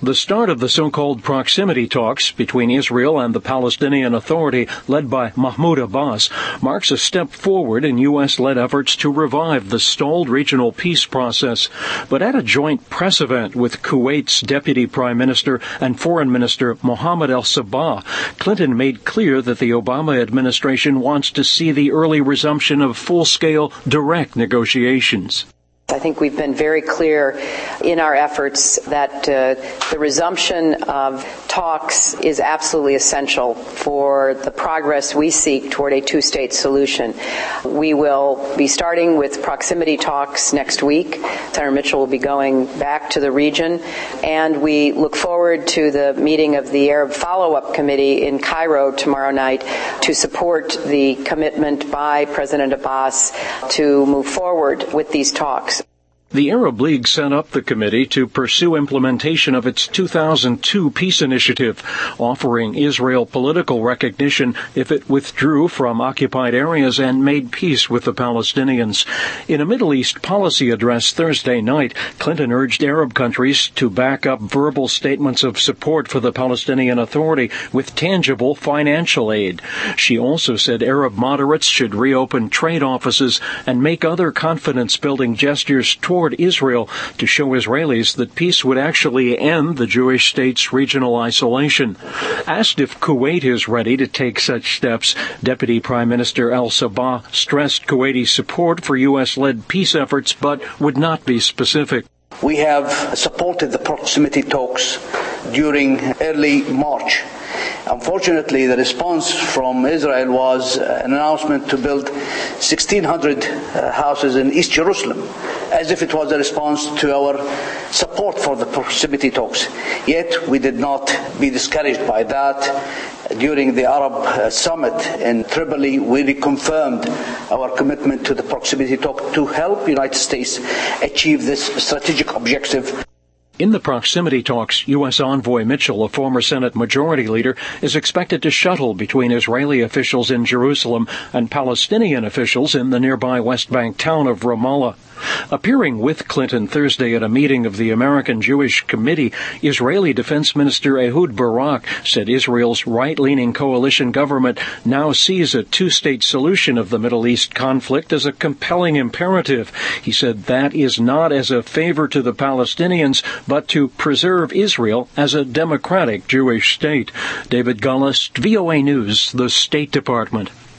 The start of the so-called proximity talks between Israel and the Palestinian Authority, led by Mahmoud Abbas, marks a step forward in U.S.-led efforts to revive the stalled regional peace process. But at a joint press event with Kuwait's Deputy Prime Minister and Foreign Minister Mohammed al-Sabah, Clinton made clear that the Obama administration wants to see the early resumption of full-scale direct negotiations. I think we've been very clear in our efforts that the resumption of talks is absolutely essential for the progress we seek toward a two-state solution. We will be starting with proximity talks next week. Senator Mitchell will be going back to the region, and we look forward to the meeting of the Arab Follow-Up Committee in Cairo tomorrow night to support the commitment by President Abbas to move forward with these talks. The Arab League set up the committee to pursue implementation of its 2002 peace initiative, offering Israel political recognition if it withdrew from occupied areas and made peace with the Palestinians. In a Middle East policy address Thursday night, Clinton urged Arab countries to back up verbal statements of support for the Palestinian Authority with tangible financial aid. She also said Arab moderates should reopen trade offices and make other confidence-building gestures toward Israel to show Israelis that peace would actually end the Jewish state's regional isolation. Asked if Kuwait is ready to take such steps, Deputy Prime Minister al-Sabah stressed Kuwaiti support for U.S.-led peace efforts but would not be specific. We have supported the proximity talks during early March. Unfortunately, the response from Israel was an announcement to build 1,600 houses in East Jerusalem, as if it was a response to our support for the proximity talks. Yet, we did not be discouraged by that. During the Arab Summit in Tripoli, we reconfirmed our commitment to the proximity talk to help the United States achieve this strategic objective. In the proximity talks, U.S. Envoy Mitchell, a former Senate Majority Leader, is expected to shuttle between Israeli officials in Jerusalem and Palestinian officials in the nearby West Bank town of Ramallah. Appearing with Clinton Thursday at a meeting of the American Jewish Committee, Israeli Defense Minister Ehud Barak said Israel's right-leaning coalition government now sees a two-state solution of the Middle East conflict as a compelling imperative. He said that is not as a favor to the Palestinians, but to preserve Israel as a democratic Jewish state. David Gullist, VOA News, the State Department.